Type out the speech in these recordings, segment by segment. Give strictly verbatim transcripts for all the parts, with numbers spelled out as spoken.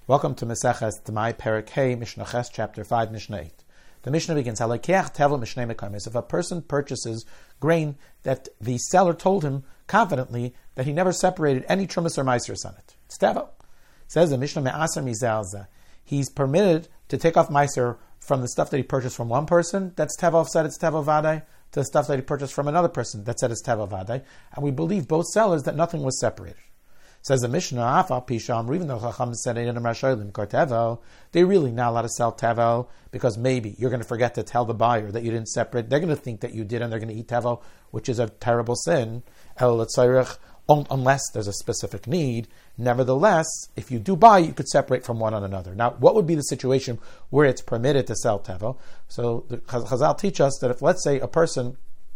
Welcome to Meseches Demai Perek Hey Mishnah Ches Chapter Five Mishnah Eight. The Mishnah begins: Halakeach tevel mishnei mekamis. If a person purchases grain that the seller told him confidently that he never separated any trumas or meiser on it, it's tevel. Says the Mishnah me'aser mizalza. He's permitted to take off meiser from the stuff that he purchased from one person. That's tevel said it's tevel vadai, to the stuff that he purchased from another person that said it's tevel vadai, and we believe both sellers that nothing was separated. Says the Mishnah, Afal Pisham, even though Chacham said they're really not allowed to sell tevel because maybe you're going to forget to tell the buyer that you didn't separate. They're going to think that you did, and they're going to eat tevel, which is a terrible sin. Unless there's a specific need. Nevertheless, if you do buy, you could separate from one another. Now, what would be the situation where it's permitted to sell tevel? So the Chazal teach us that if, let's say, a person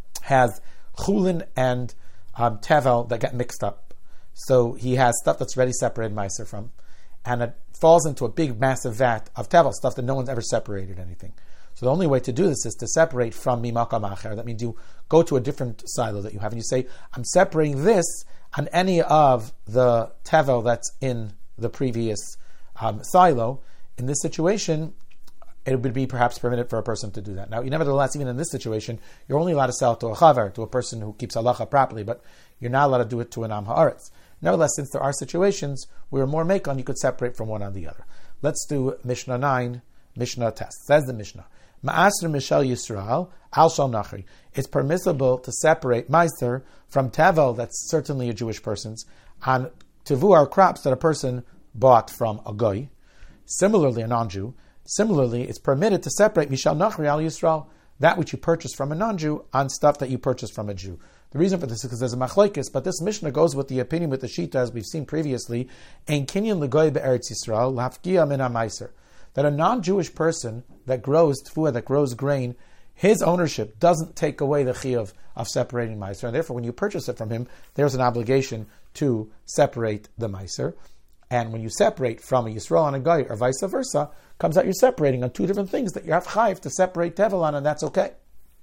has chulin and um, tevel that get mixed up. So he has stuff that's already separated meiser from, and it falls into a big, massive vat of tevel, stuff that no one's ever separated anything. So the only way to do this is to separate from mimakam acher. That means you go to a different silo that you have, and you say, I'm separating this on any of the tevel that's in the previous um, silo. In this situation, it would be perhaps permitted for a person to do that. Now, nevertheless, even in this situation, you're only allowed to sell it to a chaver, to a person who keeps halacha properly, but you're not allowed to do it to an am haaretz. Nevertheless, since there are situations where more mekon, you could separate from one on the other. Let's do Mishnah nine, Mishnah test. Says the Mishnah, Ma'asr Mishal Yisrael, Al Shal Nachri. It's permissible to separate meiser from tevel, that's certainly a Jewish person's, on tevu are crops that a person bought from a goy. Similarly, a non-Jew. Similarly, it's permitted to separate Mishal Nachri Al Yisrael, that which you purchased from a non-Jew, on stuff that you purchased from a Jew. The reason for this is because there's a machlokes, but this Mishnah goes with the opinion with the Shita, as we've seen previously, Ein kinyan l'goy be'eretz Yisrael, l'hafkiya min ha'meiser. That a non-Jewish person that grows tefua, that grows grain, his ownership doesn't take away the chiyuv of separating meiser, and therefore when you purchase it from him, there's an obligation to separate the meiser. And when you separate from a Yisrael and a goy, or vice versa, comes out you're separating on two different things that you have chayiv to separate tevel on, and that's okay.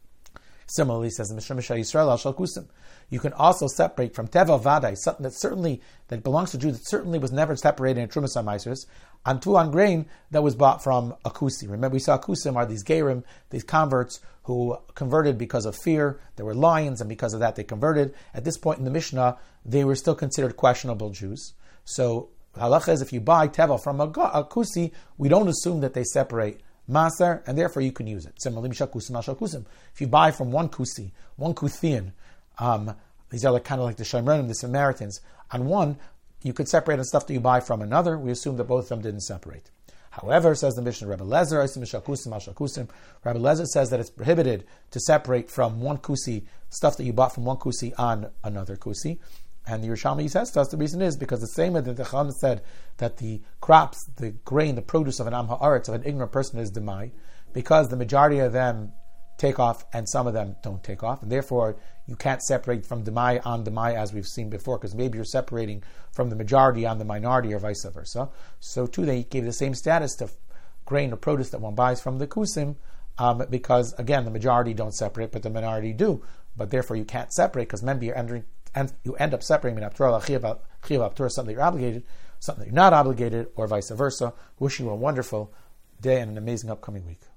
Similarly, says the Mishnah Mishal Yisrael Al Shal Kusim. You can also separate from tevel vadai, something that certainly that belongs to Jew, that certainly was never separated in trumas meisers, onto on grain that was bought from a kusi. Remember, we saw kusim are these gerim, these converts who converted because of fear. They were lions, and because of that they converted. At this point in the Mishnah, they were still considered questionable Jews. So halacha is if you buy tevel from a, a kusi, we don't assume that they separate maser, and therefore you can use it. Similarly, Mishal Kusim Al Shal Kusim. If you buy from one kusi, one kuthian, um, these are like, kind of like the Shemranim, the Samaritans, on one, you could separate the stuff that you buy from another. We assume that both of them didn't separate. However, says the Mishnah, Rebbe Lezer, Mishal Kusim Al Shal Kusim. Rebbe Lezer says that it's prohibited to separate from one kusi stuff that you bought from one kusi on another kusi. And the Yerushalmi says to us, the reason is because the same way that the Chacham said that the crops, the grain, the produce of an am haaretz, of an ignorant person is demai, because the majority of them take off and some of them don't take off, and therefore you can't separate from demai on demai as we've seen before, because maybe you're separating from the majority on the minority or vice versa. So too, they gave the same status to grain or produce that one buys from the kusim, um, because again, the majority don't separate, but the minority do. But therefore you can't separate, because maybe you're entering and you end up separating min haptorah l'chiyuv haptorah, something you're obligated, something you're not obligated, or vice versa. Wishing you a wonderful day and an amazing upcoming week.